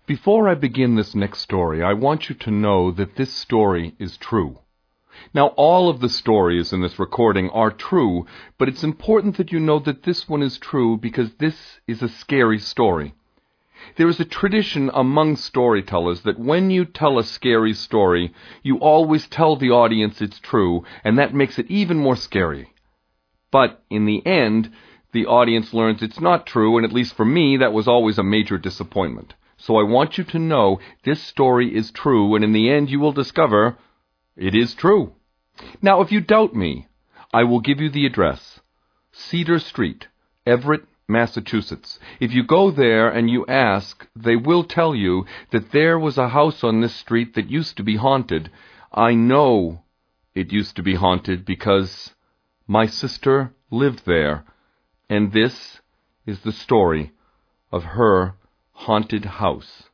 Before I begin this next story, I want you to know that this story is true. Now, all of the stories in this recording are true, but it's important that you know that this one is true because this is a scary story. There is a tradition among storytellers that when you tell a scary story, you always tell the audience it's true, and that makes it even more scary. But in the end, the audience learns it's not true, and at least for me, that was always a major disappointment. So I want you to know this story is true, and in the end you will discover it is true. Now, if you doubt me, I will give you the address. Cedar Street, Everett, Massachusetts. If you go there and you ask, they will tell you that there was a house on this street that used to be haunted. I know it used to be haunted because my sister lived there, and this is the story of her haunted house.